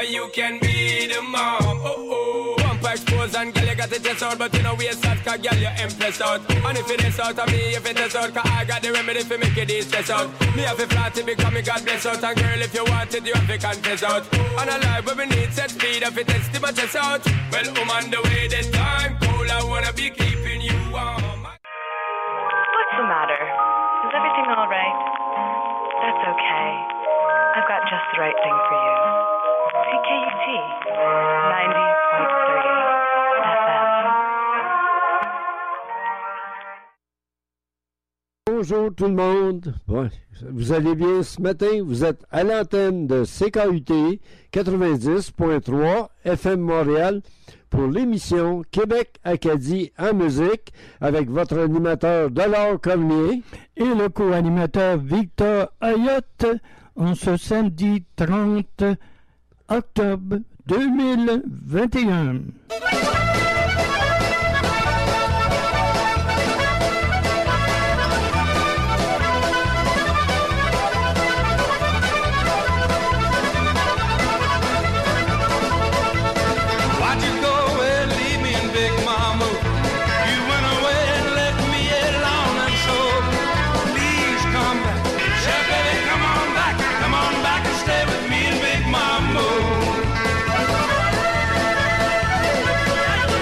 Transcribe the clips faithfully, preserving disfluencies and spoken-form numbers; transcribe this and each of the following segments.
But you can be the mom. Oh oh. Bumper expose and girl you got the chest out, but you know waist out, cause girl you empress out. And if it is out of me, if it is out, cause I got the remedy for make it easy stress out. Me have to flat it because me God bless out. And girl if you want it, you have to confess out. And a life where we need set speed, if it is to my chest out. Well, I'm on the way, this time cold, I wanna be keeping you warm. What's the matter? Is everything all right? That's okay. I've got just the right thing for you. C K U T ninety point three F M. Bonjour tout le monde. Bon, vous allez bien ce matin? Vous êtes à l'antenne de C K U T quatre-vingt-dix point trois F M Montréal pour l'émission Québec-Acadie en musique avec votre animateur Delors Cormier et le co-animateur Victor Ayotte en ce samedi trente octobre deux mille vingt et un. Stay with me and make my move.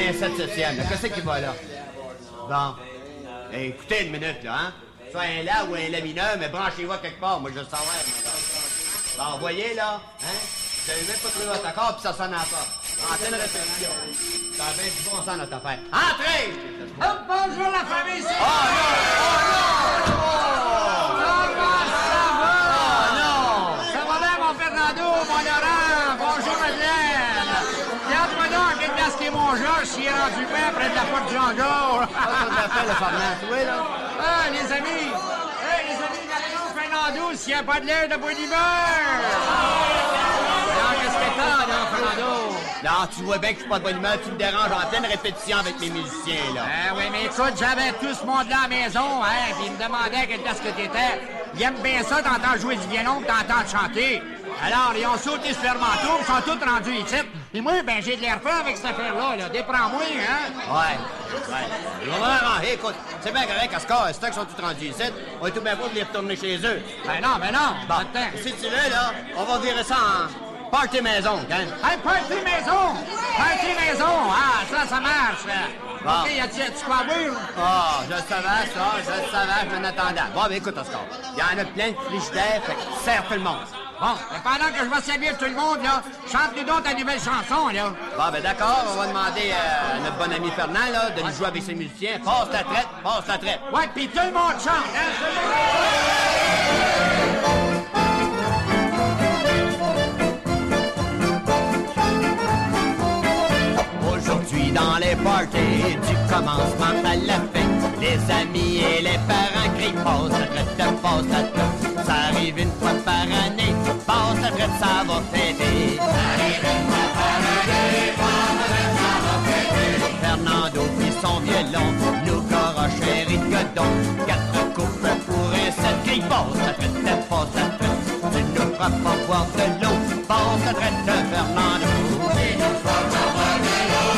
un sept septième. Qu'est-ce qui va là? Bon. Eh, écoutez une minute, là, hein? Soit un La ou un La mineur, mais branchez-vous quelque part. Moi, je le savoir, moi, là. Bon, voyez, là, hein? Vous avez même pas trouvé votre accord, puis ça sonne à la porte. Antenne réception. Ça a bien du bon sens, notre affaire. Entrez! Oh, bonjour, la famille, c'est... Oh, non! Oh, non! Comment ça va? Oh, non! Ça va bien, mon Fernando, mon Laurent? Bonjour, Madeleine. Regarde-moi donc, quel place qui est mon Georges, s'il est rendu prêt près de la porte Jean-Georges. Ah, ça t'appelle, le Fernand, tu vois, là? Ah, les amis! Hey, les amis, regardez-nous, Fernando, s'il n'y a pas de l'air de bonne humeur! Alors, qu'est-ce que t'as, là, Fernando? Non, tu vois bien que je suis pas de bonne humeur, tu me déranges en pleine répétition avec mes musiciens, là. Ah oui, mais écoute, j'avais tout ce monde-là à la maison, hein, puis ils me demandaient à quelle place que t'étais. Ils aiment bien ça, t'entends jouer du violon, puis t'entends chanter. Alors, ils ont sauté ce fermentour, ils sont tous rendus ici. Et moi, ben, j'ai de l'air fait avec cette affaire-là, là. Déprends-moi, hein? Ouais, ouais. Ils vont m'arranger, écoute, c'est bien correct, à ce cas, c'est qu'ils sont tous rendus ici, on est tout bien beau de les retourner chez eux. Ben non, ben non. Bon, Attends. si tu veux, là, on va virer ça en party maison, hein? Hey, party maison! Party maison! Ah, ça, ça marche. Bon. OK, y a-tu quoi à boire? Ah, je le savais, ça, je le savais, je m'en attendais. Bon, ben écoute, Oscar, il y en a plein de frigidaires, fait que serre tout le monde. Bon, mais pendant que je vais servir tout le monde, là, chante-nous donc ta nouvelle chanson, là. Bon, ben d'accord, on va demander à notre bon ami Fernand, là, de lui jouer avec ses musiciens. Passe la traite, passe la traite. Ouais, pis tout le monde chante, hein? Aujourd'hui dans les parties, du commencement à la fin, les amis et les parents crient passe la traite, passe la traite. Ça arrive une fois par année, passe la traite, ça va fêter. Ça arrive une fois par année, passe la traite, ça va fêter. Fernando puis son violon, nous coroche un rigodon, quatre coupes pour un seul crie passe la traite, passe la traite. Tu nous feras pas boire de l'eau, passe la traite, Fernando. Tu nous feras pas boire de l'eau.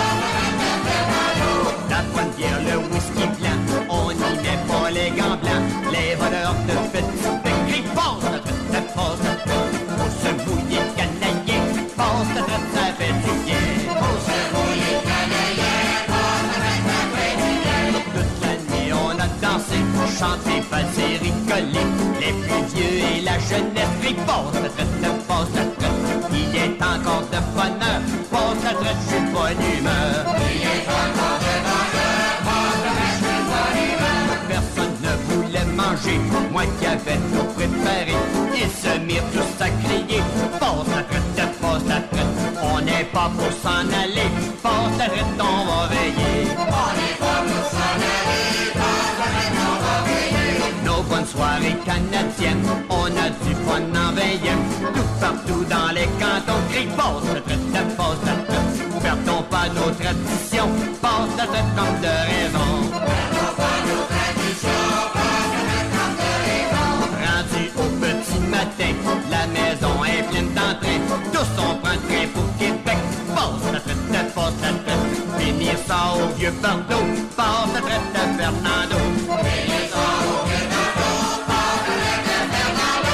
La bonne bière, le whisky blanc, on n'y met pas les gants blancs. Les voleurs de petits becs, passe la traite, passe la traite. Pour se mouiller canailler, passe la traite, ça fait du bien. Pour se mouiller canailler, passe la traite, ça fait du bien. Toute la nuit on a dansé, chanté, passé, rigolé. Les plus vieux et la jeunesse, passe la traite, passe la traite. Il est encore de bonheur, passe la traite, je suis de bonne humeur. Il est encore de bonheur, passe la traite, je suis de bonne humeur. Personne ne voulait manger, moi qui avais tout préparé. Ils se mirent tous à crier, passe la traite, passe la traite. On n'est pas pour s'en aller, passe la traite, on va veiller. On n'est pas pour s'en aller, passe la traite, on va veiller. Nos bonnes soirées canadiennes, on a du fun en veillant. Tout partout dans les cantons, crie passe la traite, passe la traite. Perdons pas nos traditions, passe la traite comme de raison. Perdons pas nos traditions, passe la traite comme de raison. Rendu au petit matin, la maison est pleine d'entrain. Tous on prend le train pour Québec, passe la traite, passe la traite. Finir ça au vieux Bordeaux, passe la traite de Fernando. Finir ça au vieux Bordeaux, passe la traite de Fernando.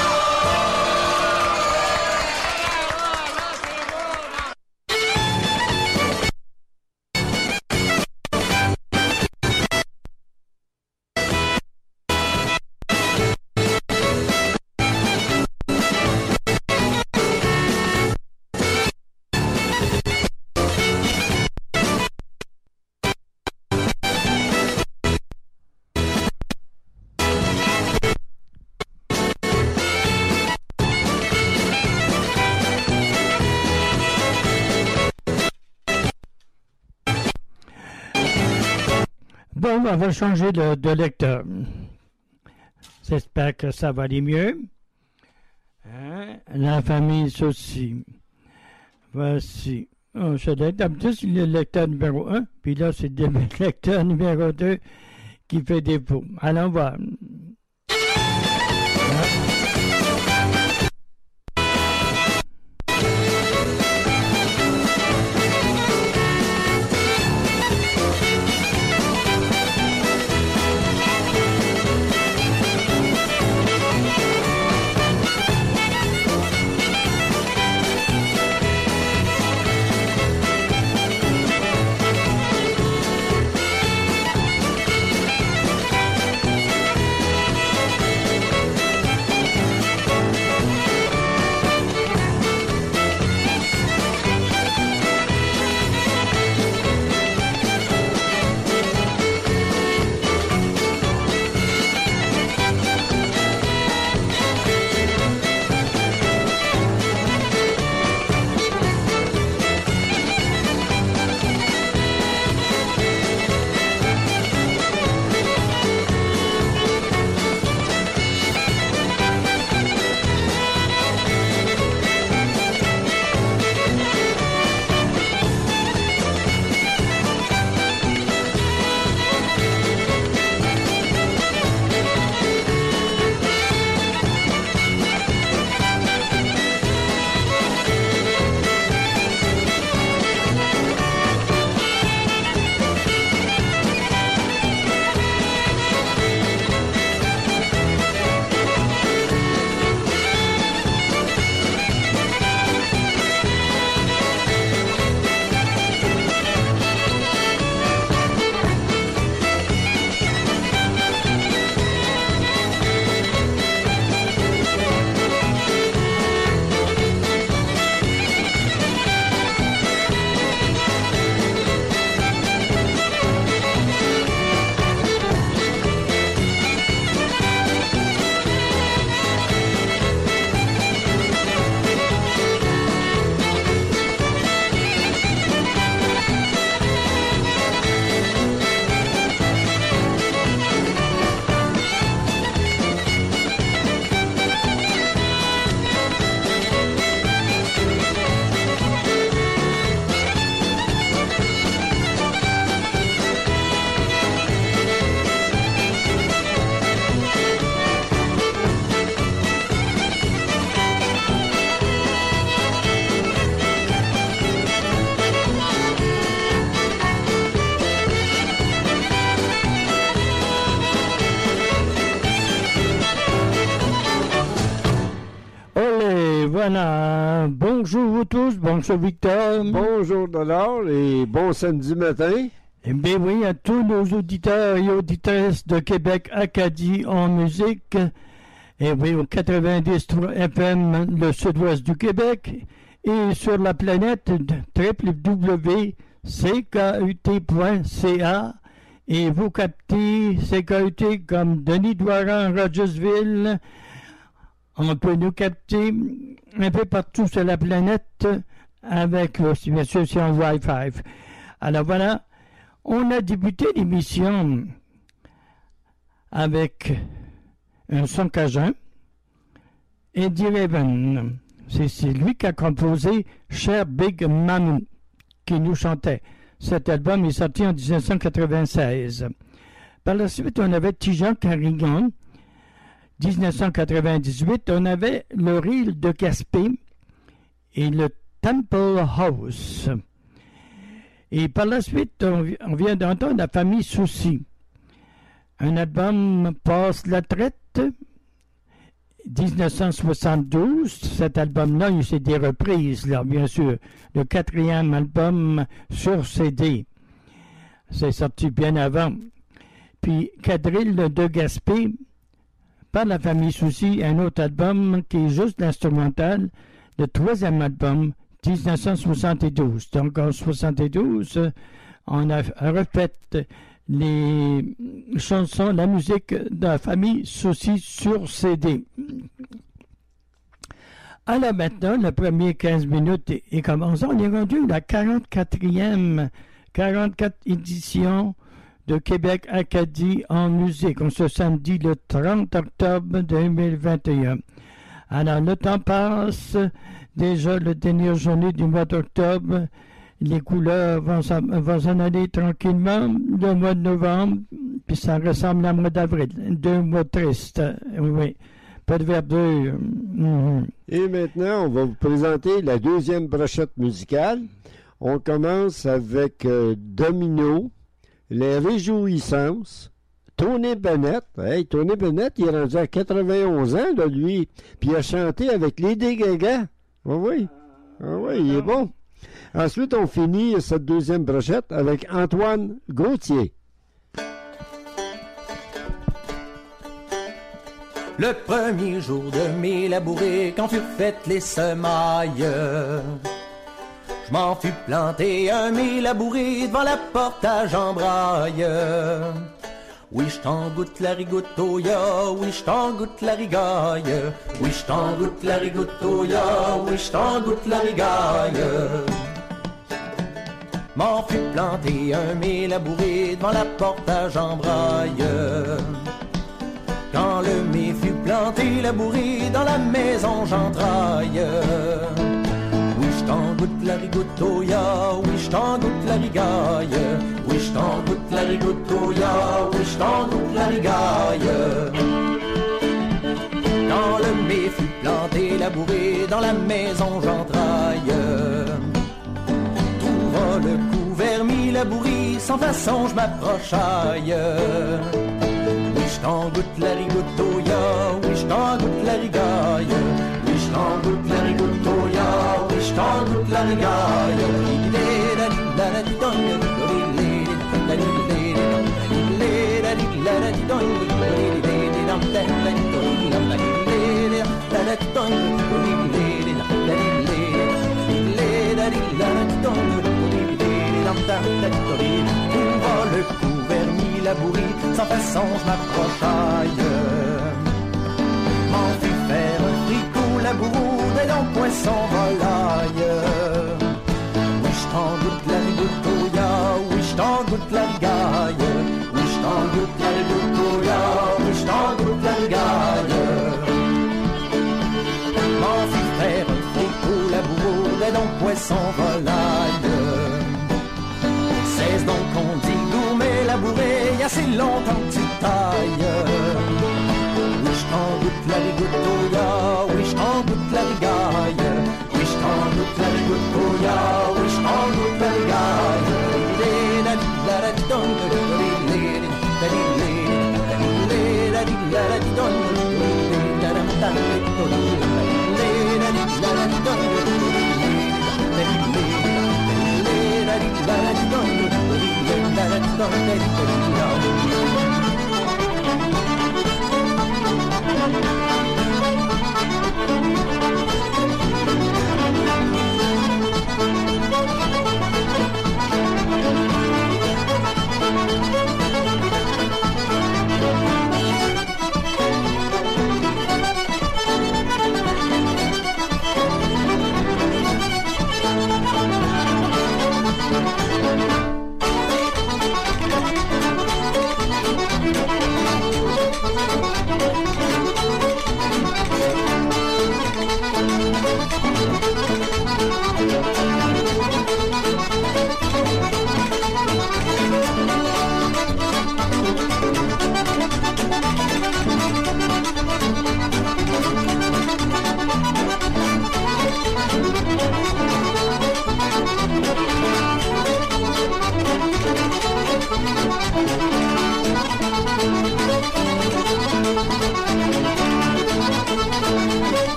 Bon, on va changer de, de lecteur. J'espère que ça va aller mieux. Hein? La famille aussi. Voici. Oh, je d'habitude, c'est le lecteur numéro un, puis là, c'est le lecteur numéro deux qui fait défaut. Allons voir. voilà. Bonjour vous tous. Bonjour Victor. Bonjour Dollar et bon samedi matin. Eh bien oui, à tous nos auditeurs et auditrices de Québec Acadie en musique. Et oui, au quatre-vingt-dix point trois F M, le sud-ouest du Québec. Et sur la planète w w w point c k u t point c a. Et vous captez C K U T comme Denis Douaran, Rogersville. On peut nous capter un peu partout sur la planète avec, bien sûr, si on Wi-Fi. Alors voilà, on a débuté l'émission avec un son cajun, Eddie Raven. C'est, c'est lui qui a composé Cher Big Mamou, qui nous chantait. Cet album est sorti en dix-neuf cent quatre-vingt-seize. Par la suite, on avait Tijan Carrigan. dix-neuf cent quatre-vingt-dix-huit, on avait le Reel de Gaspé et le Temple House. Et par la suite, on, on vient d'entendre la famille Souci. Un album Passe la traite, dix-neuf cent soixante-douze. Cet album-là, il c'est des reprises, là, bien sûr. Le quatrième album sur C D. C'est sorti bien avant. Puis, Quadrille de Gaspé, par la famille Souci, un autre album qui est juste l'instrumental, le troisième album, dix-neuf cent soixante-douze. Donc, en soixante-douze, on a refait les chansons, la musique de la famille Souci sur C D. Alors maintenant, le premier quinze minutes est commencé. On est rendu à la quarante-quatrième, quarante-quatre édition de Québec Acadie en musique. On se samedi le trente octobre deux mille vingt et un. Alors le temps passe. Déjà la dernière journée du mois d'octobre. Les couleurs vont s'en, vont s'en aller tranquillement. Le mois de novembre, puis ça ressemble à mois d'avril. Deux mois tristes. Oui. Pas de verdure. Mm-hmm. Et maintenant, on va vous présenter la deuxième brochette musicale. On commence avec euh, Domino, Les Réjouissances, Tony Bennett. Hey, Tony Bennett, il est rendu à quatre-vingt-onze ans, là, lui. Puis il a chanté avec Lady Gaga. Ah oui. Ah oui, il est bon. Ensuite, on finit cette deuxième brochette avec Antoine Gauthier. Le premier jour de mai labouré, quand furent faites les semailles, je m'en fus planté un mai labouré devant la porte à Jean-Braille. Oui, je t'en goûte la rigotoya, oui, je t'en goûte la rigaille. Oui, je t'en goûte la rigotoya, oui, je t'en goûte la rigaille. M'en fus planté un mai labouré devant la porte à Jean-Braille. Quand le mai fut planté, labouré, dans la maison j'entraille. Oui, je t'en goûte la rigotoya, oui, je t'en goûte la rigaille. Oui, je t'en goûte la rigotoya, oui, je t'en goûte la rigaille. Quand le mai fut planté, labouré, dans la maison j'entraille. Trouva le couvert mis labouré, sans façon je m'approchaille. Oui, je t'en goûte la rigotoya, oui, je t'en goûte la rigaille. Oui, je t'en goûte la rigotoya, oui, je t'en goûte la rigaille. Le couvert mis labouré, sans façon je m'approchaille. M'en fis faire un fricot labourou, des longs poissons volaille. Oui, je t'en goûte la rigotoya, oui, je t'en goûte la rigaille. Oui, je t'en goûte la rigotoya, oui, je t'en goûte la rigaille. M'en fis faire un fricot labourou, des longs poissons volaille. C'est donc on dit gourmet labouré, il y a si longtemps que tu tailles. Oui, je t'en goûte la rigotoya, oui, je t'en goûte la rigaille. Oui, je t'en goûte la rigotoya, oui, je t'en goûte la rigaille. La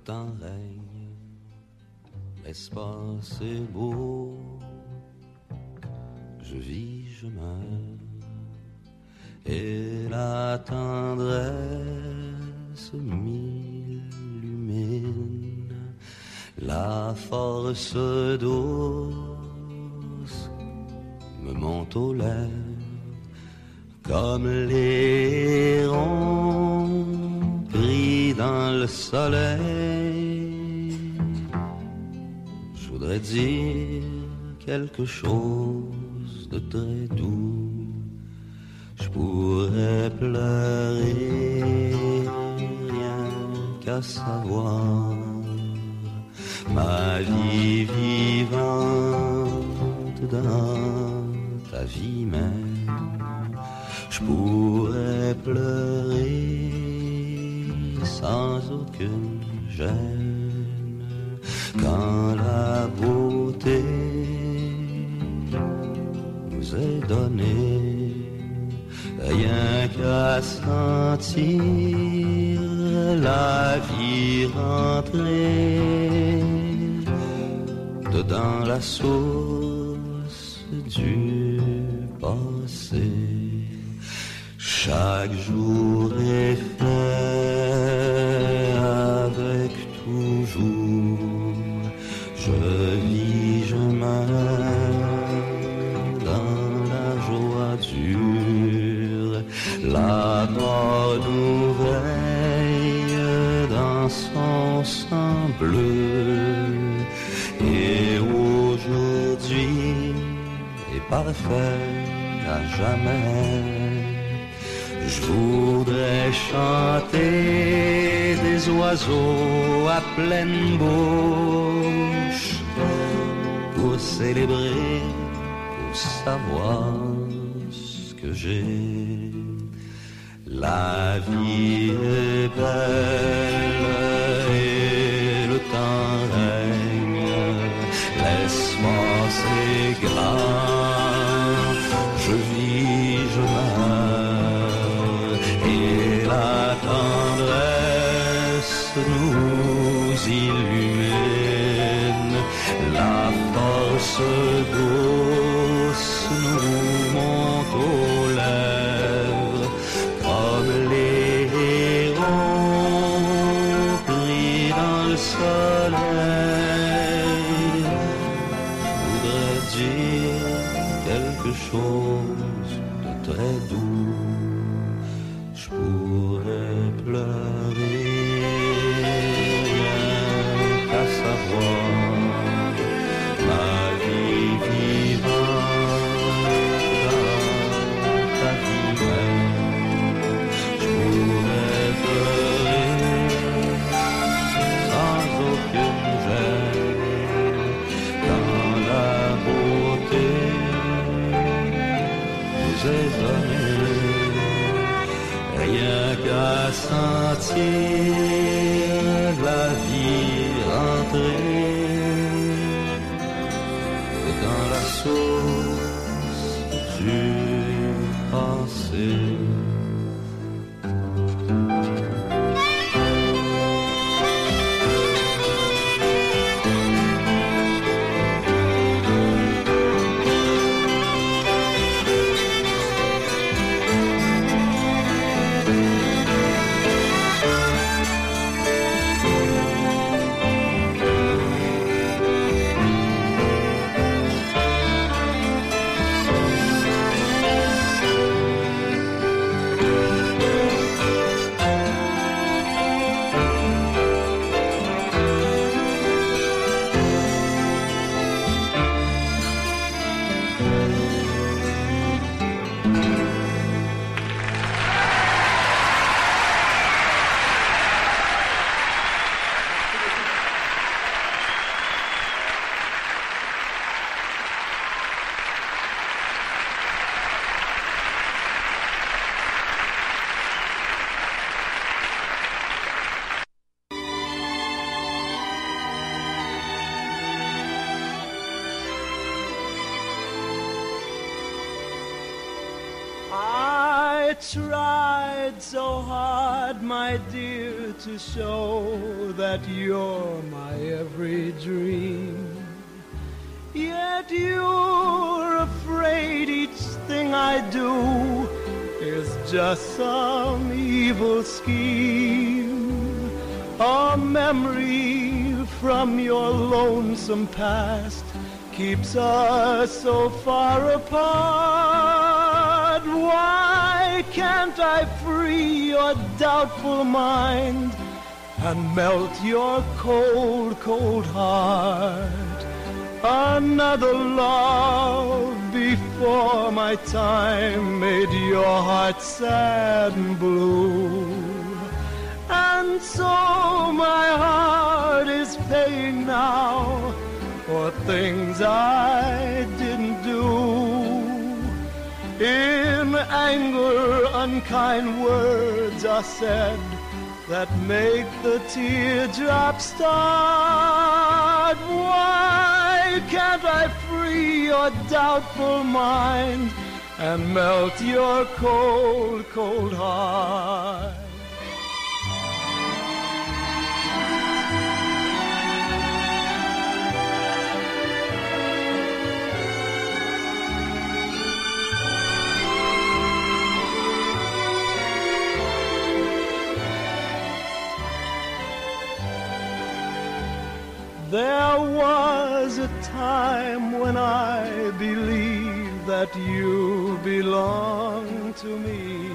temps règne, l'espace est beau, je vis, je meurs, et la tendresse m'illumine, la force douce me monte aux lèvres, comme les hérons pris dans le soleil. Je voudrais dire quelque chose de très doux, je pourrais pleurer rien qu'à savoir ma vie vivante dans ta vie même. Je pourrais pleurer sans aucune gêne quand la beauté nous est donnée, rien qu'à sentir la vie rentrer dedans la source du passé. Chaque jour est fait avec toujours, je vis, je meurs dans la joie dure, la mort nous veille dans son sang bleu, et aujourd'hui est parfait à jamais. Je voudrais chanter des oiseaux à pleine bouche pour célébrer, pour savoir ce que j'ai. La vie est belle et le temps règne, l'espace est grand, je vis, je meurs, et la tendresse nous illumine, la force douce nous monte aux lèvres, comme les hérons pris dans le soleil. Je voudrais dire quelque chose de très doux, je pourrais pleurer à savoir ma vie vivante dans ta vie même. Je pourrais pleurer sans aucune gêne quand la beauté nous est donnée, rien qu'à sentir la vie rentrer dans la source du passé. I I tried so hard, my dear, to show that you're my every dream. Yet you're afraid each thing I do is just some evil scheme. A memory from your lonesome past keeps us so far apart. Why can't I free your doubtful mind and melt your cold, cold heart? Another love before my time made your heart sad and blue. And so my heart is paying now for things I didn't do. In anger, unkind words are said that make the teardrops start. Why can't I free your doubtful mind and melt your cold, cold heart? There was a time when I believed that you belonged to me.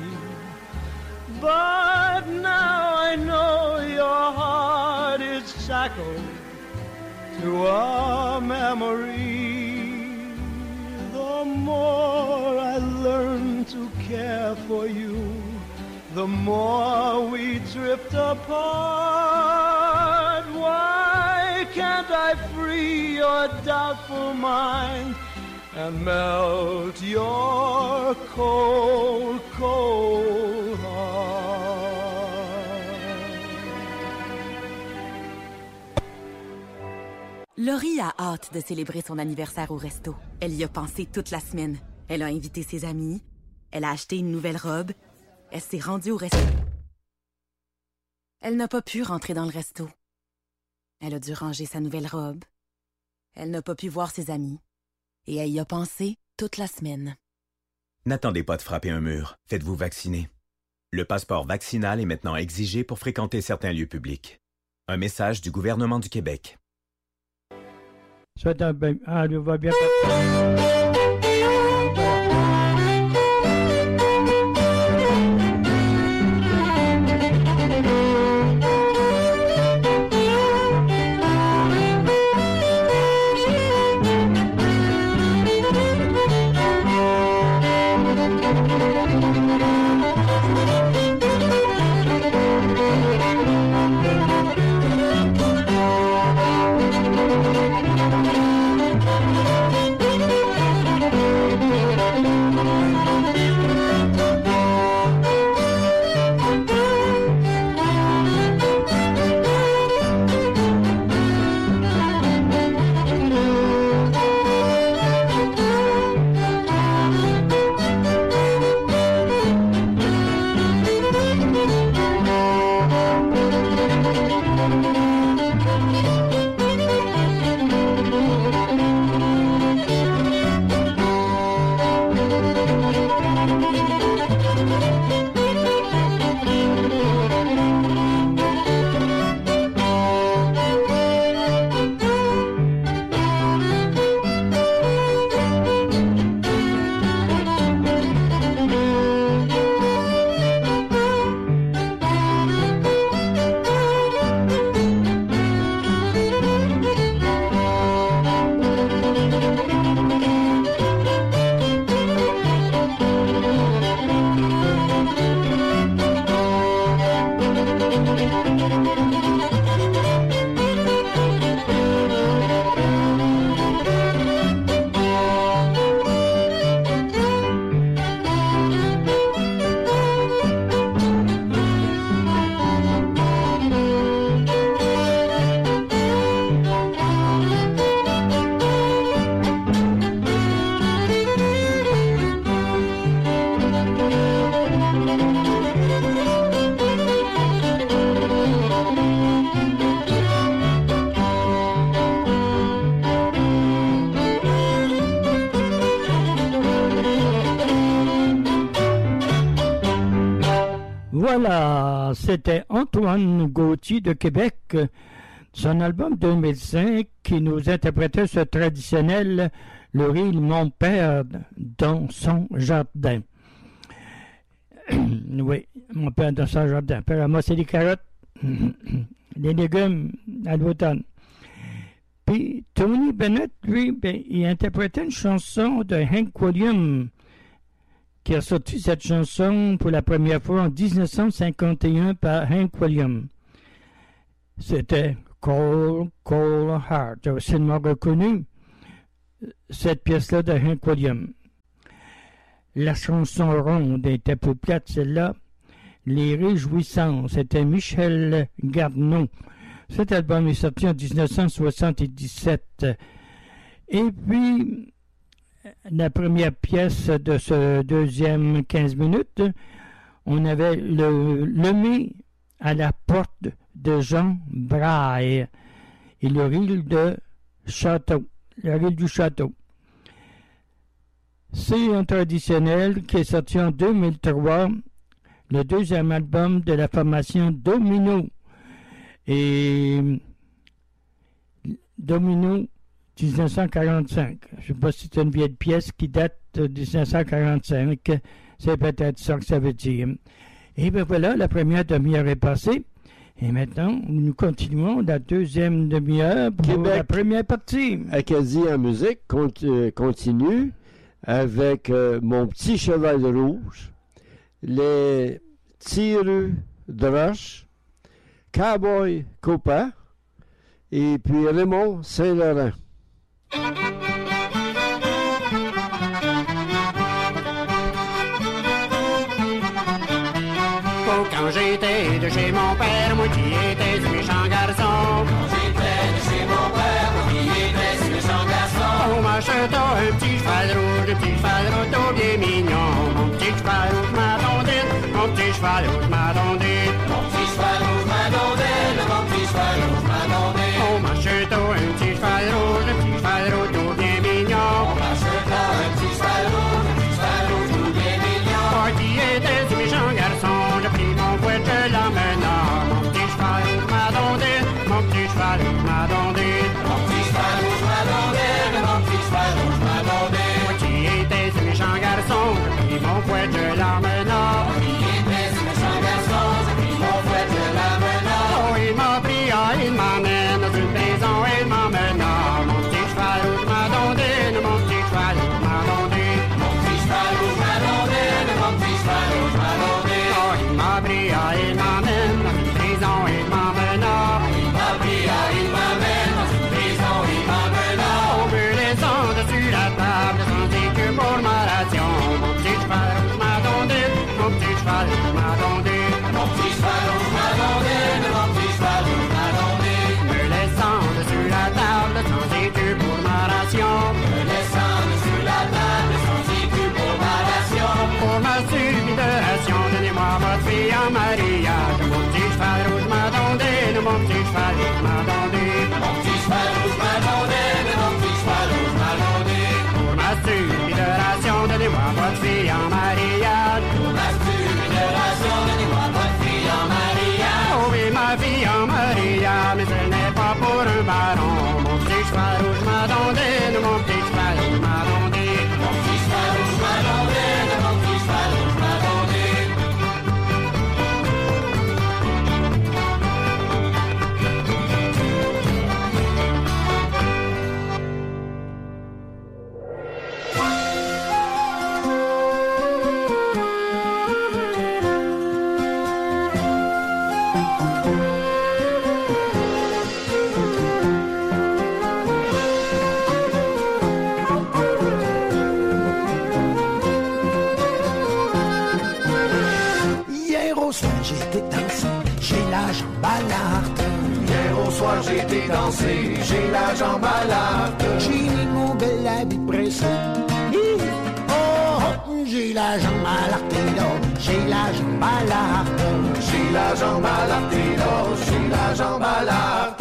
But now I know your heart is shackled to a memory. The more I learn to care for you, the more we drift apart. Why can't I free your doubtful mind and melt your cold, cold heart? Laurie a hâte de célébrer son anniversaire au resto. Elle y a pensé toute la semaine. Elle a invité ses amis. Elle a acheté une nouvelle robe. Elle s'est rendue au resto. Elle n'a pas pu rentrer dans le resto. Elle a dû ranger sa nouvelle robe. Elle n'a pas pu voir ses amis. Et elle y a pensé toute la semaine. N'attendez pas de frapper un mur. Faites-vous vacciner. Le passeport vaccinal est maintenant exigé pour fréquenter certains lieux publics. Un message du gouvernement du Québec. Ça va bien. Ah, il va bien. Voilà, c'était Antoine Gauthier de Québec, son album deux mille cinq, qui nous interprétait ce traditionnel « Le riz, mon père, dans son jardin ». Oui, mon père dans son jardin. Père à moi, c'est des carottes, des légumes à l'automne. Puis Tony Bennett, lui, ben, il interprétait une chanson de Hank Williams, qui a sorti cette chanson pour la première fois en dix-neuf cent cinquante et un par Hank Williams. C'était Cold, Cold Heart. J'ai aussi reconnu cette pièce-là de Hank Williams. La chanson ronde était plus plate, celle-là. Les Réjouissances, c'était Michel Gardneau. Cet album est sorti en dix-neuf cent soixante-dix-sept. Et puis, la première pièce de ce deuxième quinze minutes, on avait le Lemay à la porte de Jean Braille et le ril de Château, le ril du Château. C'est un traditionnel qui est sorti en deux mille trois, le deuxième album de la formation Domino. Et Domino dix-neuf cent quarante-cinq. Je ne sais pas si c'est une vieille pièce qui date de dix-neuf cent quarante-cinq. C'est peut-être ça que ça veut dire. Et bien voilà, la première demi-heure est passée. Et maintenant, nous continuons la deuxième demi-heure pour Québec, la première partie. Acadie en musique continue avec euh, Mon petit cheval rouge, Les Tireux de roche, Cowboy Copa et puis Raymond Saint-Laurent. Oh, quand j'étais de chez mon père, moi qui étais ce méchant garçon. Quand j'étais de chez mon père, moi qui étais ce méchant garçon. On m'acheta un petit cheval rouge, un petit cheval rouge tout bien mignon. Mon petit cheval rouge m'attendait, mon petit cheval rouge m'attendait. Mon petit cheval rouge m'attendait, mon petit cheval rouge m'attendait. On m'acheta un petit cheval rouge, un petit cheval rouge tout bien mignon. On m'acheta un petit cheval rouge, un petit cheval rouge tout bien mignon. Moi qui étais ce méchant garçon, j'ai pris mon fouet, je l'emmena. Mon petit cheval rouge m'attendait, mon petit cheval rouge m'attendait. Mon petit cheval rouge m'attendait, mon petit cheval rouge m'attendait. Moi qui étais ce méchant garçon, j'ai pris mon fouet, je l'emmena. Moi qui étais ce méchant garçon, j'ai pris mon fouet, je l'emmena. Oh, il m'a pris, ah, il m'amène dans une prison, il m'emmena. Mon petit cheval rouge m'attendait, mon petit cheval rouge m'attendait. Mon petit cheval rouge m'attendait, mon petit cheval rouge m'attendait. Oh, il m'a pris, ah, il m'amène dans une prison, il m'emmena. Il m'a pris, ah, il m'amène dans une prison, il m'emmena. On veut descendre sur la table, sans dire que pour ma ration. Mon petit cheval rouge m'attendait, mon petit cheval rouge m'attendait. Mon petit cheval rouge m'attendait, mon petit cheval rouge m'attendait. Me descendre sur la table, sans dire que pour ma ration. Me descendre sur la table, sans dire que pour ma ration. Pour ma subidation, donnez-moi votre fille en mariage. Mon petit cheval rouge m'attendait, mon petit cheval rouge m'attendait. Mon petit cheval rouge m'attendait, mon petit cheval rouge m'attendait. Pour ma subidation, donnez-moi votre fille en mariage. Pour ma subidation, donnez-moi votre fille en mariage. Oh oui, ma fille en mariage, mais ce n'est pas pour un baron. Mon petit cheval rouge m'attendait, mon petit cheval rouge m'attendait. Mon petit cheval rouge m'attendait, mon petit cheval rouge m'attendait. J'étais dansé, j'ai la jambe à l'arte. Hier au soir j'ai été dansé, j'ai la jambe à l'arte. J'ai mis mon bel habit pressé. Oh, oh, j'ai la jambe à l'arte, j'ai la jambe à l'arte. J'ai la jambe à l'arte, j'ai la jambe à l'arte.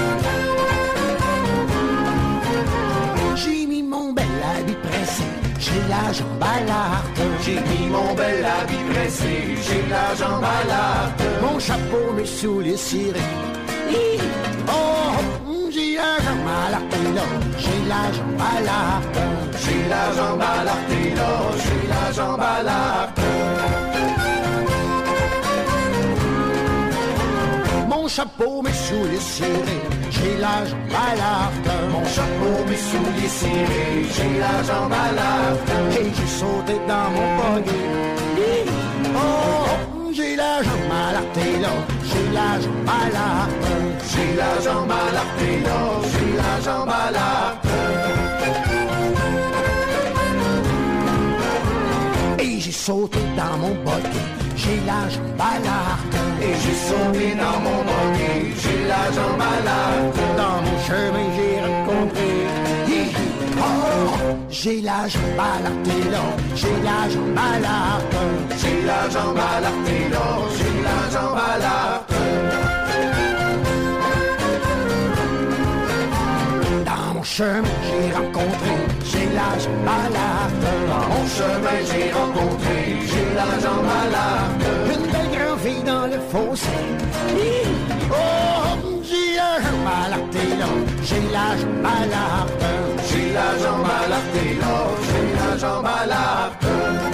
J'ai mis mon bel habit pressé, j'ai j'ai la jambe à l'arte. J'ai mis mon bel habit pressé, j'ai la jambe à l'arte. Mon chapeau, mes souliers cirés. Oh, j'ai la jambe à l'arte, là, j'ai la jambe à l'arte. J'ai la jambe à l'arte, là, j'ai la jambe à l'arte. Mon chapeau, mes souliers cirés, j'ai la jambe à l'arte. Mon chapeau, mes souliers cirés, j'ai la jambe à l'arte. Et j'ai sauté dans mon poggy. Oh, j'ai la jambe à l'arte, là, j'ai la jambe à l'arte. J'ai la jambe à l'arte, là, j'ai la jambe à l'arte. Et j'ai sauté dans mon buggy, j'ai la jambe à l'arte. Et j'ai sauté dans mon buggy, j'ai la jambe à l'arte. Dans mon chemin j'ai rencontré, oh, j'ai la jambe à l'arte, là, j'ai la jambe à l'arte. J'ai la jambe à l'arte, là, j'ai la jambe à l'arte. Dans mon chemin j'ai rencontré, j'ai la jambe à l'arte. Dans mon chemin j'ai rencontré, j'ai la jambe à l'arte. Une belle grande fille dans le fossé. Oh, j'ai la jambe à l'arte, là, j'ai la jambe à l'arte. J'ai la jambe à l'arte, là, j'ai la jambe à l'arte.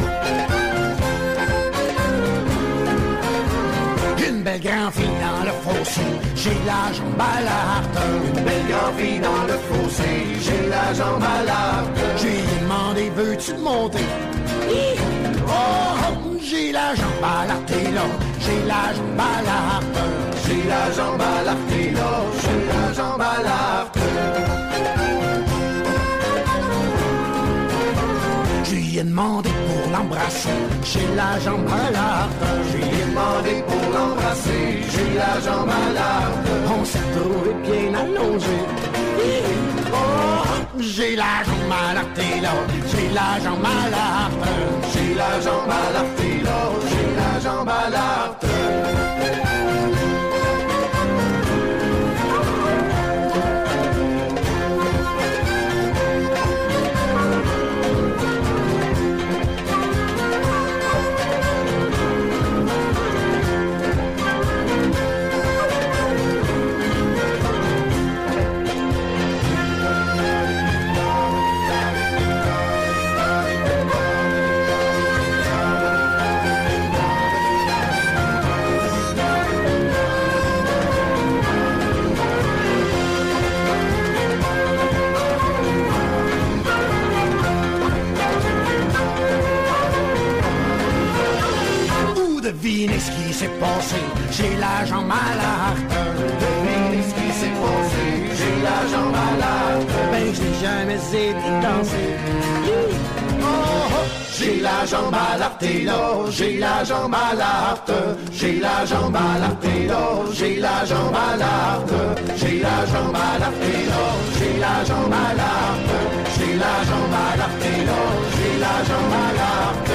Une belle grande fille dans le fossé, j'ai la jambe à l'arte. Une belle grande fille dans le fossé, j'ai la jambe à l'arte. J'ai demandé, veux-tu monter? Oh, j'ai la jambe à l'arte, là, j'ai la jambe à l'arte. J'ai la jambe à l'arte, là, j'ai la jambe à l'arte. Je lui ai demandé pour l'embrasser, j'ai la jambe à l'arte. Je lui ai demandé pour l'embrasser, j'ai la jambe à l'arte. On s'est trouvé bien allongé. Oh, j'ai la jambe à l'arte, là, j'ai la jambe à l'arte. J'ai la jambe à l'arte, là, j'ai la jambe à l'arte. Devinez ce qui s'est passé, j'ai la jambe à l'arte. Devinez ce qui s'est passé, j'ai la jambe à l'arte. Ben je n'ai jamais été dansé. Oh, j'ai la jambe à l'arte, là, j'ai la jambe à l'arte. J'ai la jambe à l'arte, là, j'ai la jambe à l'arte. J'ai la jambe à l'arte, là, j'ai la jambe à l'arte. J'ai la jambe à l'arte, là, j'ai la jambe à l'arte.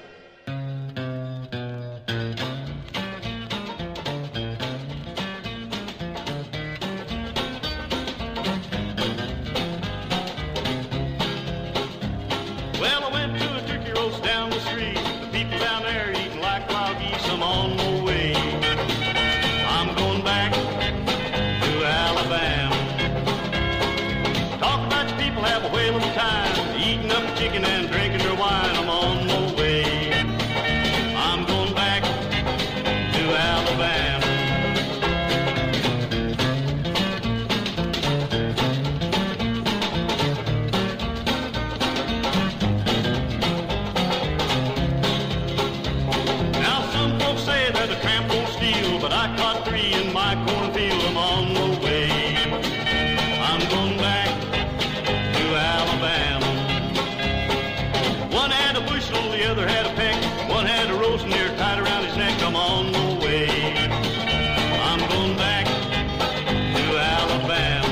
Chicken and drinking their wine, I'm on my way. I'm going back to Alabama. Now some folks say that a tramp won't steal, but I caught three in my cornfield, I'm on my way. I'm going back to Alabama. One had a bushel, the other had a peck. One had a rose near tied around his neck. I'm on my way. I'm going back to Alabama.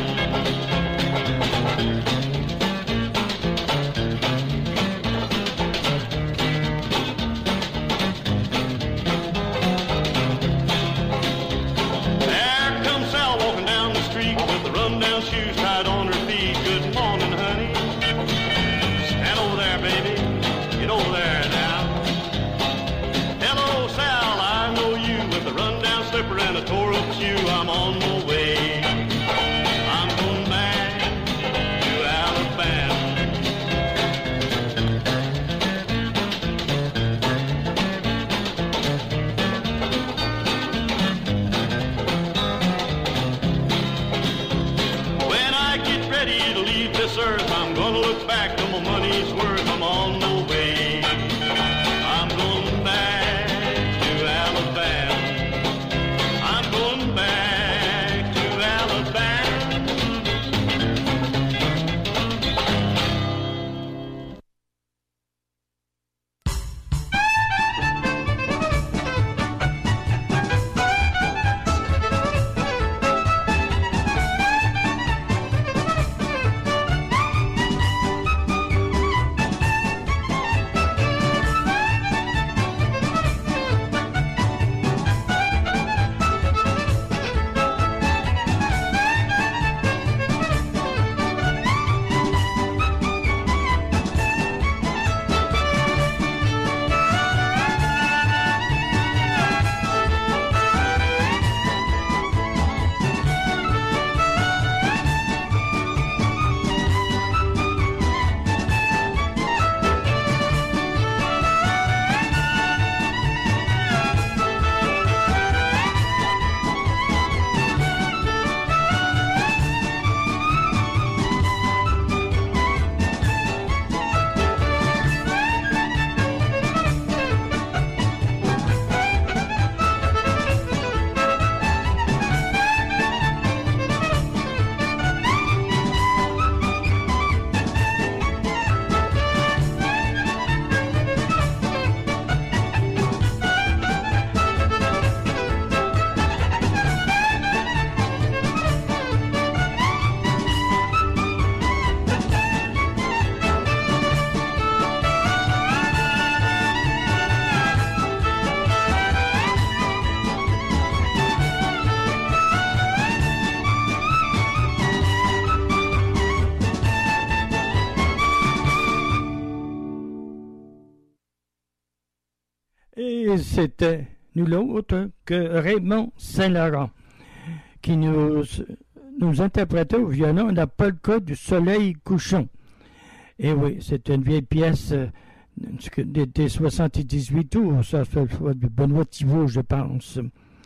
There comes Sal walking down the street with the run-down shoes tied on her feet. Good morning, honey. Stand over there, baby. you, I'm on my way. I'm going back to Alabama. When I get ready to leave this earth, I'm gonna look back to my money's worth. I'm on my way. I'm going back to Alabama. I'm going back to Alabama. Et c'était nul autre que Raymond Saint-Laurent qui nous, nous interprétait au violon la polka du soleil couchant. Et oui, c'est une vieille pièce euh, des soixante-dix-huit tours, ça fait de Benoît Thibault, je pense.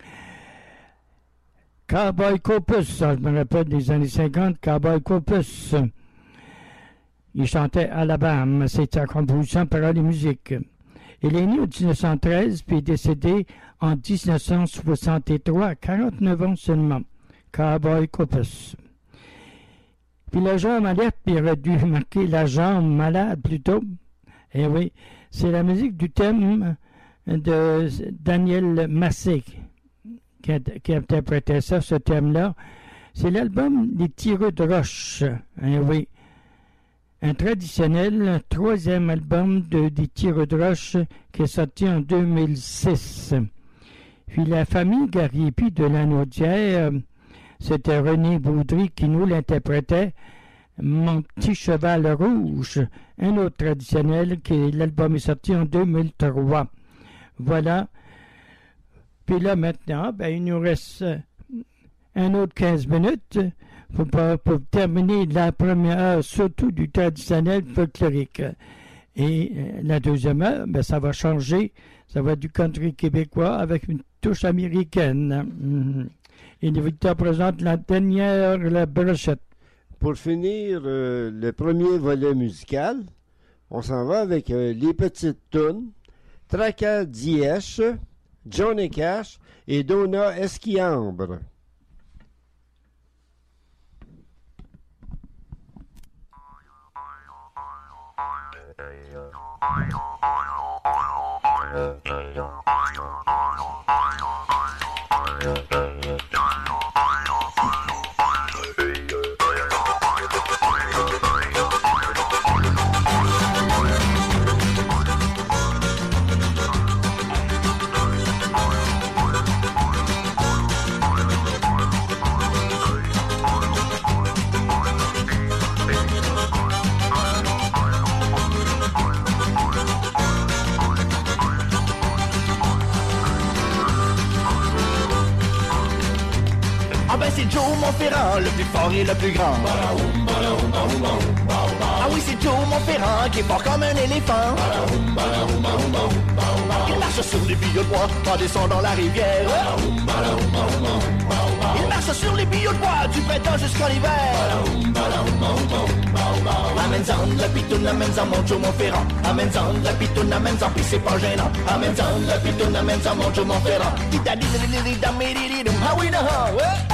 Cowboy Corpus, ça, je me rappelle des années cinquante, Cowboy Corpus. Il chantait Alabama, c'était sa composition, paroles et musique. Il est né en dix-neuf cent treize, puis est décédé en dix-neuf cent soixante-trois, à quarante-neuf ans seulement. Cowboy Corpus. Puis la jambe alerte, puis il aurait dû marquer la jambe malade plutôt. Eh oui, c'est la musique du thème de Daniel Massé qui, qui interprétait ça, ce thème-là. C'est l'album Les Tireux de Roche. Eh oui. Un traditionnel troisième album de, des Tireux de Roche qui est sorti en deux mille six. Puis la famille Gariepi de la Naudière, c'était René Baudry qui nous l'interprétait, Mon petit cheval rouge, un autre traditionnel qui l'album est sorti en deux mille trois. Voilà. Puis là maintenant, ben, il nous reste un autre quinze minutes. Pour, pour terminer la première heure, surtout du traditionnel folklorique. Et euh, la deuxième heure, ben, ça va changer. Ça va être du country québécois avec une touche américaine. Mm-hmm. Et Victor présente la dernière, la brochette. Pour finir euh, le premier volet musical, on s'en va avec euh, les petites tunes, Tracas Dièche, Johnny Cash et Donna Esquiambre. c'est Joe Montferrand, le plus fort et le plus grand. Ah oui, c'est Joe Montferrand qui est fort comme un éléphant. Il marche sur les billes de bois en descendant la rivière. Il marche sur les billes de bois du printemps jusqu'en hiver. Amène-en la pitoune, amène-en mon Joe Montferrand. Amène-en la pitoune, amène-en pis c'est pas gênant. Amène-en la pitoune, amène-en mon Joe Montferrand. Ah oui, non, ouais.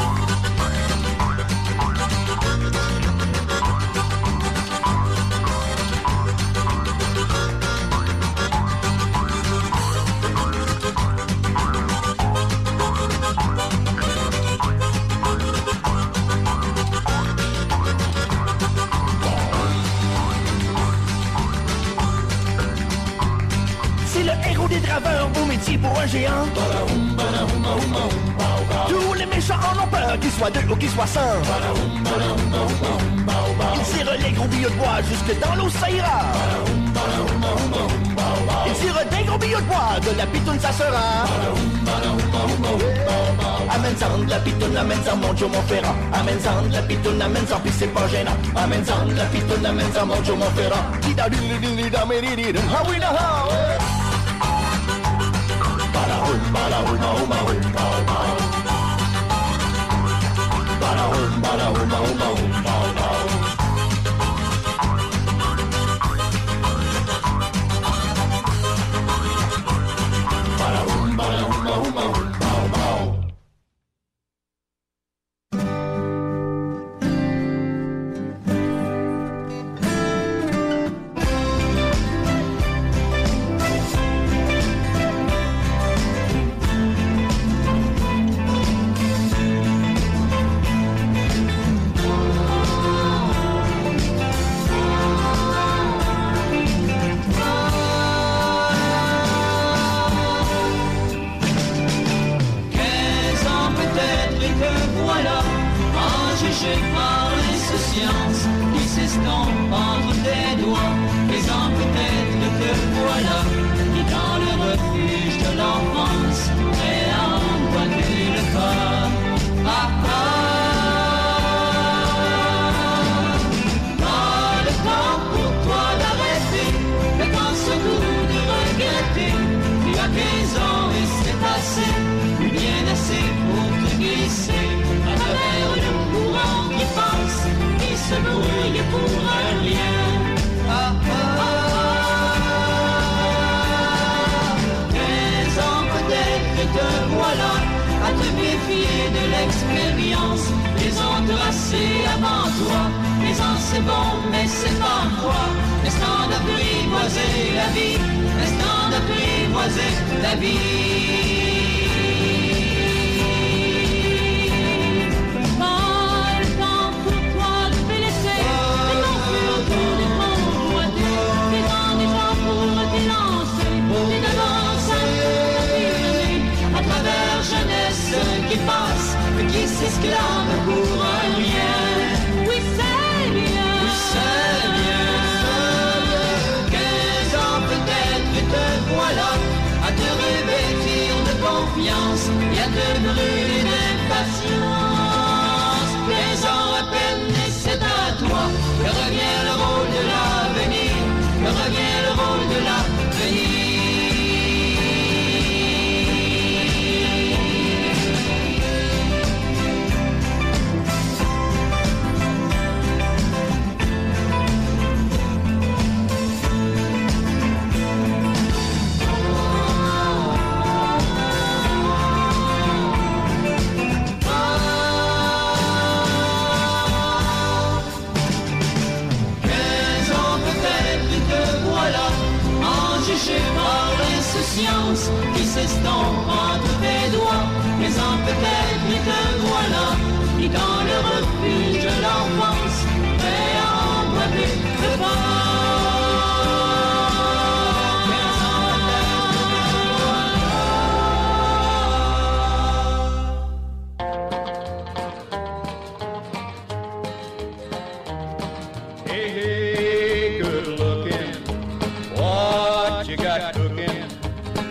Des draveurs, beau métier pour un géant. Tous les méchants en ont peur, qu'ils soient deux ou qu'ils soient cent. Il tire les gros billots de bois jusque dans l'eau, ça ira. Il tire des gros billots de bois, de la pitoune ça sera. Amène-en de la pitoune, amène-en mon Joe Montferrand. Amène-en de la pitoune, amène-en pis c'est pas gênant. Amène-en de la pitoune, amène-en mon Joe Montferrand. Ah oui, là,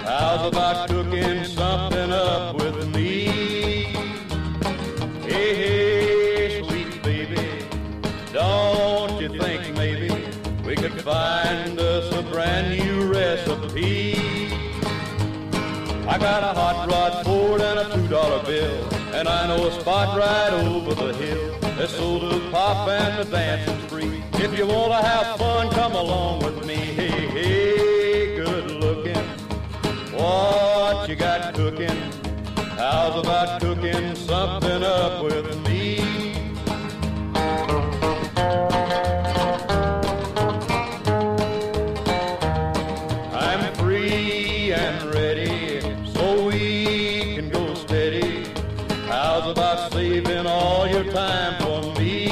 about cooking something up with me? Hey, hey. a piece. I got a hot rod Ford and a two dollar bill, and I know a spot right over the hill. There's soda pop and the dancing's free. If you wanna have fun, come along with me. Hey, hey, good looking, what you got cooking? How's about cooking something up with me? I'm free and ready, so we can go steady. How's about saving all your time for me?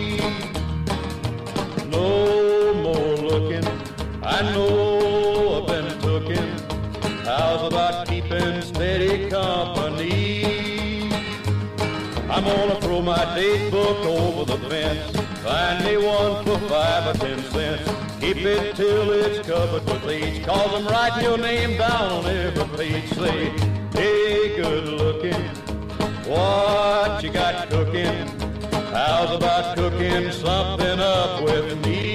No more looking, I know I've been tookin'. How's about keeping steady company? I'm gonna throw my date book over the fence. Find me one for five or ten cents. Keep it till it's covered with age, cause I'm writing your name down on every page. Say, hey, good looking, what you got cooking? How's about cooking something up with me?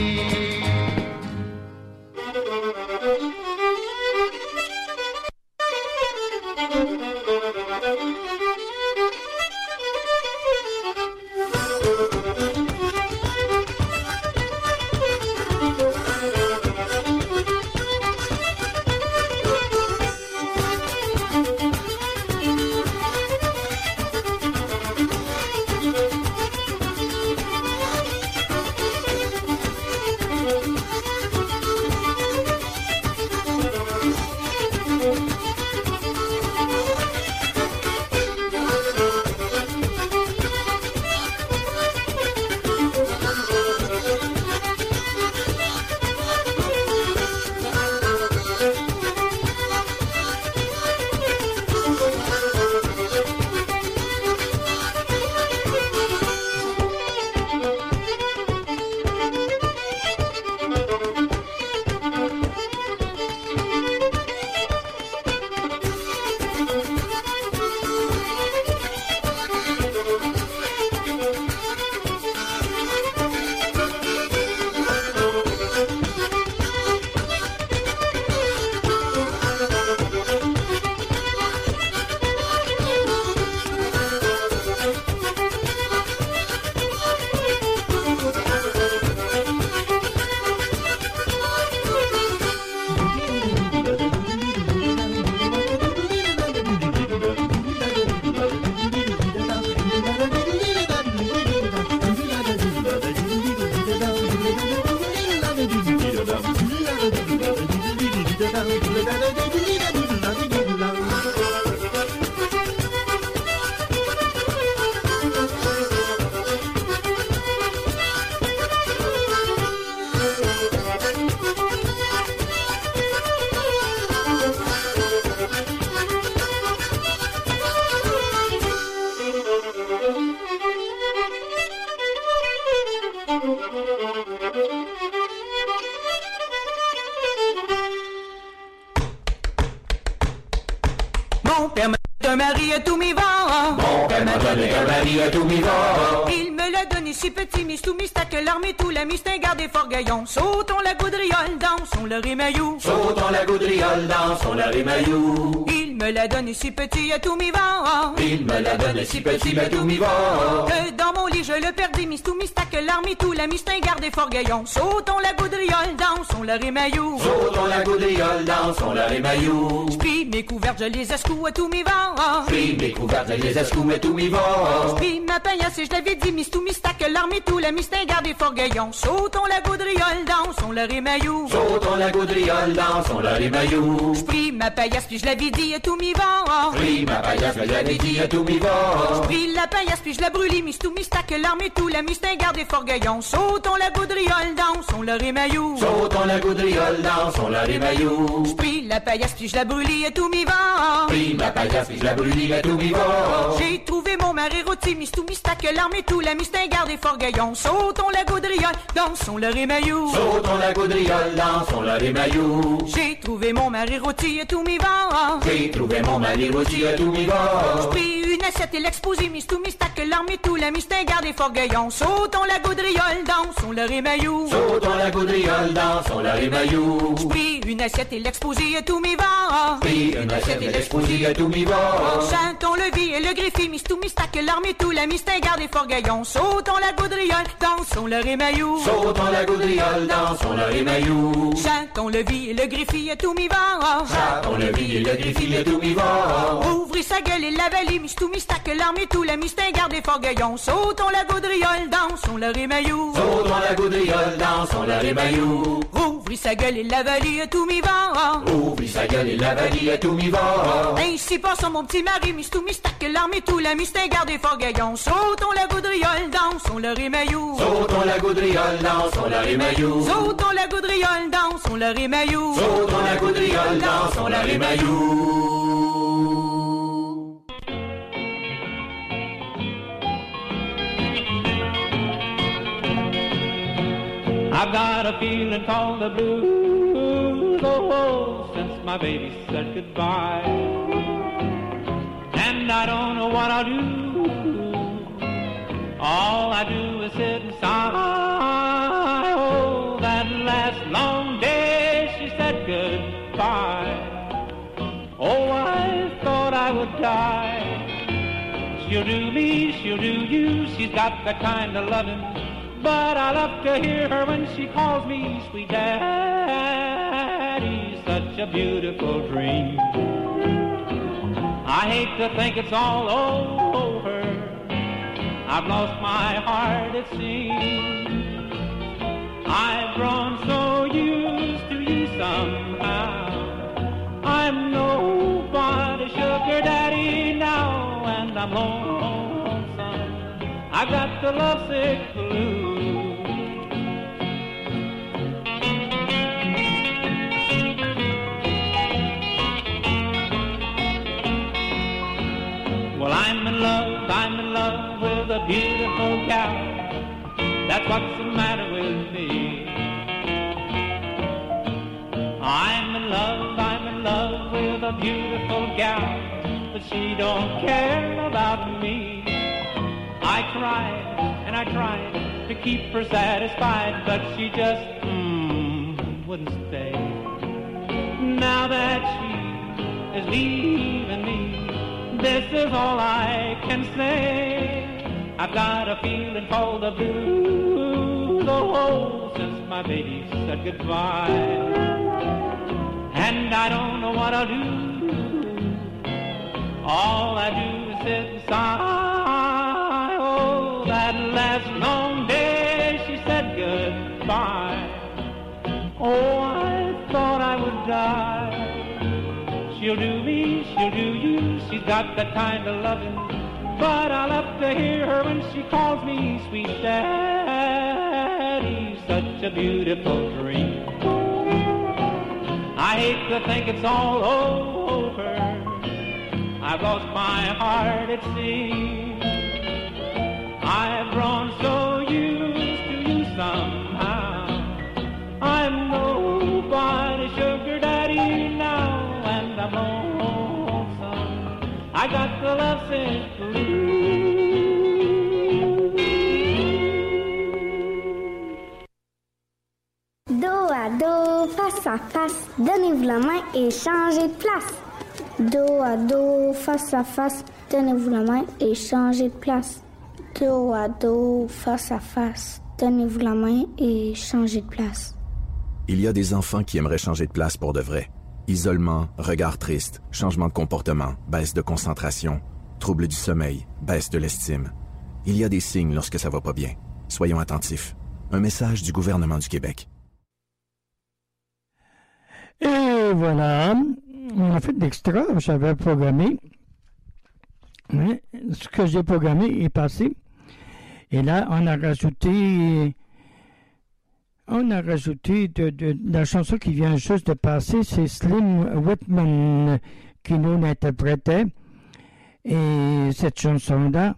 Mon père m'a donné un mari à tout mi vent. Mon père m'a donné un mari à tout mi vent. Il me l'a donné si petit, mis tout mistaque, l'armée, tout la mistin, garde et fort gaillon. Sautons la gaudriole, dansons le rimaillou. Sautons la gaudriole, dansons le rimaillou. Il me l'a donné si petit à tout mi vent. Il me l'a donné si petit à tout mi vent. Que dans mon lit je le perdis, mis tout mistaque, l'armée, tout la mistin, garde et fort gaillon. Sautons la gaudriole, dansons le rimaillou. Sautons la gaudriole, dansons le rimaillou. J'plie mes couvertes, je les escoue à tout mi vent. J'plie mes couvertes, je les escoue à tout mi vent. J'plie ma paillasse et je l'avais dit, mis tout mistaque, l'armée, tout la mistin, garde et fort gaillon. Sautons la gaudriole, dansons le rimaillou. Sautons la gaudriole, dansons le rimaillou. J'plie ma paillasse puis je l'avais dit à tout mi vent. J'plie ma paillasse, je l'avais dit à tout mi vent. J'plie la paillasse puis je la brûlis, mis tout mistaque, l'armée, tout la mistin, garde et fort gaillon. Sautons la gaudriole, dansons le rimaillou. Sautons la gaudriole, dansons le rimaillou. J'plie la ma paillasse puis je la brûlis à tout mi vent. Pris ma paillasse puis je la brûlis à tout mi vent. J'ai trouvé mon mari rôti, mis tout mistaque, l'armée tout, la mistingarde et fort gaillon. Sautons la gaudriole, dansons le rémaillou. Sautons la gaudriole, dansons le rémaillou. J'ai trouvé mon mari rôti à tout mi vent. J'ai trouvé mon mari rôti à tout mi vent. J'ai pris une assiette et l'exposé, mis tout mistaque, l'armée tout, la mistingarde et fort gaillon. Sautons la gaudriole, dansons le rémaillou. Sautons la gaudriole, dansons le rémaillou. J'ai pris une assiette et l'exposé à tout mi vent. Pris une assiette et l'exposé à tout mi vent. Chantons le vie et le griffi, mis tout mistaque, l'armée tout, la mistingarde et fort gaillon. Sautons la gaudriole, dansons le rémaillou. Sautons la gaudriole, dansons le rémaillou. Chantons le vie et le griffi à tout mi vent. Chantons le vie et le griffi à tout mi vent. Ouvrit sa gueule et la valie, mis tout mistaque, l'armée tout, la mistingarde et fort gaillon. Sautons la gaudriole, dansons le rémaillou. Sautons la gaudriole, dansons le rémaillou. Ouvrit sa gueule et la valie à tout mi vent. Ouvrit sa gueule et la valie à tout mi vent. Ainsi passons mon petit mari, mis tout mistaque, l'armée tout, la mistingarde et fort gaillon. Sautons la gaudriole, dansons le rémaillou. Sautons la gaudriole, dansons le rémaillou. Sautons la gaudriole, dansons le rémaillou. Sautons la gaudriole, dansons le rémaillou. I've got a feeling called the blues, oh, since my baby said goodbye. And I don't know what I'll do. All I do is sit and sigh. Oh, that last long day she said goodbye. Oh, I thought I would die. She'll do me, she'll do you. She's got that kind of loving. But I love to hear her when she calls me sweet daddy. Such a beautiful dream. I hate to think it's all over. I've lost my heart, it seems. I've grown so used to you somehow. I'm nobody's sugar daddy now, and I'm lonesome. I've got the lovesick blues. Well, I'm in love, I'm in love with a beautiful gal. That's what's the matter with me. I'm in love, I'm in love with a beautiful gal, but she don't care about me. I tried and I tried to keep her satisfied, but she just mm, wouldn't stay. Now that she is leaving me, this is all I can say. I've got a feeling called the blues, oh, since my baby said goodbye. And I don't know what I'll do. All I do is sit and sigh. Oh, that last long day she said goodbye. Oh, I thought I would die. She'll do me, she'll do you. She's got that kind of loving. But I love to hear her when she calls me sweet daddy. Such a beautiful dream. I hate to think it's all over. I've lost my heart, it seems. I've grown so used to you somehow. I'm nobody's sugar daddy now, and I'm lonesome. I got the lovesick blues. Dos à dos, face à face, donnez-vous la main et changez de place. Dos à dos, face à face, donnez-vous la main et changez de place. Dos à dos, face à face, donnez-vous la main et changez de place. Il y a des enfants qui aimeraient changer de place pour de vrai. Isolement, regard triste, changement de comportement, baisse de concentration, trouble du sommeil, baisse de l'estime. Il y a des signes lorsque ça va pas bien. Soyons attentifs. Un message du gouvernement du Québec. Et voilà, on a fait de l'extra, j'avais programmé. Mais ce que j'ai programmé est passé. Et là, on a rajouté on a rajouté de, de, la chanson qui vient juste de passer, c'est Slim Whitman qui nous l'interprétait. Et cette chanson-là,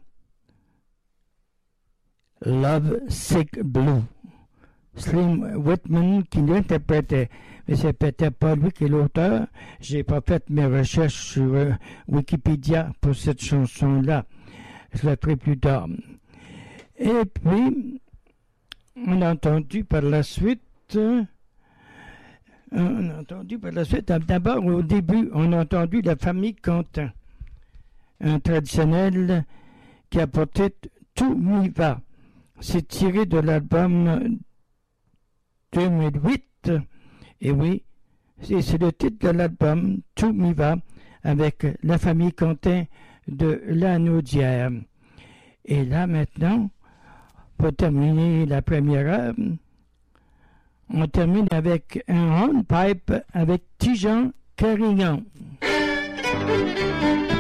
Love Sick Blue. Slim Whitman qui l'interprétait. Mais c'est peut-être pas lui qui est l'auteur. J'ai pas fait mes recherches sur euh, Wikipédia pour cette chanson-là. Je la ferai plus tard. Et puis, on a entendu par la suite, euh, on a entendu par la suite, d'abord au début, on a entendu la famille Quentin, un traditionnel qui a porté Tout m'y va. C'est tiré de l'album deux mille huit, et oui, c'est, c'est le titre de l'album Tout m'y va, avec la famille Quentin de Lanaudière. Et là maintenant, pour terminer la première heure, on termine avec un hornpipe avec Tijan Carignan.